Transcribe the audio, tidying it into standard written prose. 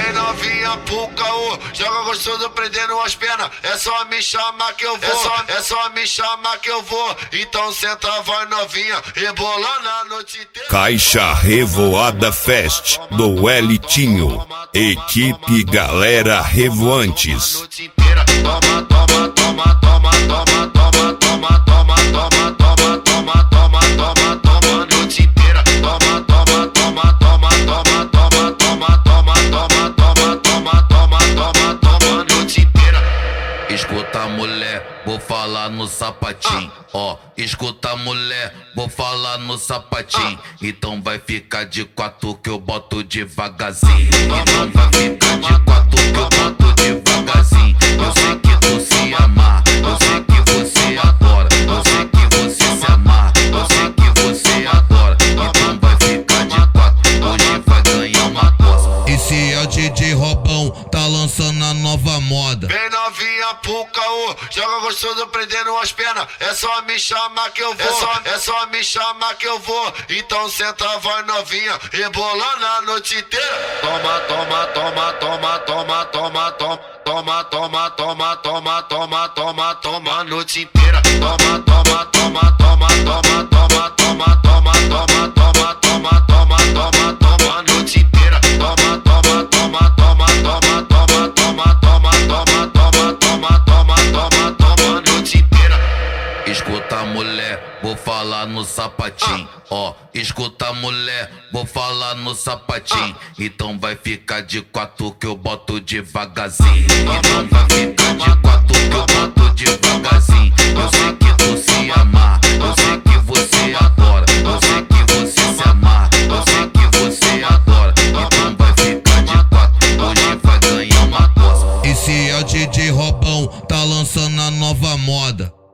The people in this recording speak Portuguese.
Vem novinha pro caô, joga gostoso prendendo as pernas. É só me chamar que eu vou, é só me chamar que eu vou. Então senta, vai novinha, rebolando a noite inteira. Caixa Revoada Fest do Elitinho. Equipe Galera Revoantes. Toma, toma, toma, toma, toma, toma, toma, toma, toma, toma, toma, toma, toma, toma, noite inteira. Toma, toma, toma, toma, toma, toma, toma, toma, toma, toma, toma, toma, toma, toma, noite inteira. Escuta mulher, vou falar no sapatinho, ó. Escuta mulher, vou falar no sapatinho. Então vai ficar de quatro que eu boto devagarzinho. Então vai ficar de quatro que eu boto devagarzinho. Eu sei que tu se amar, eu sei que você adora. Eu sei que você se amar, eu sei que você adora. Então vai ficar de quatro, hoje vai ganhar uma coça. Esse é o DJ Robão, tá lançando a nova moda. Vem novinha pro caô, joga gostoso prendendo as pernas. É só me chamar que eu vou, é só me chamar que eu vou. Então senta, vai novinha, rebolando a noite inteira. Toma, toma, toma, toma, toma, toma, toma, toma, toma, toma, toma, toma, toma, toma, noite inteira. Toma, toma, toma, toma, toma, toma, toma, toma, toma, toma, toma, toma, toma, toma, noite inteira. Toma, toma, toma, toma, toma, toma, toma, toma, toma, toma, toma, toma, toma, toma, noite inteira. Escuta mulher, vou falar no sapatinho, ó. Escuta mulher, vou falar no sapatinho. Então vai ficar de quatro que eu boto devagarzinho. Então vai ficar de quatro que eu boto devagarzinho. Eu sei que tu se amar, eu sei que você adora. Eu sei que você se amar, eu sei que você adora. Então vai ficar de quatro, hoje vai ganhar uma coça. Esse é o DJ Robão, tá lançando a nova moda.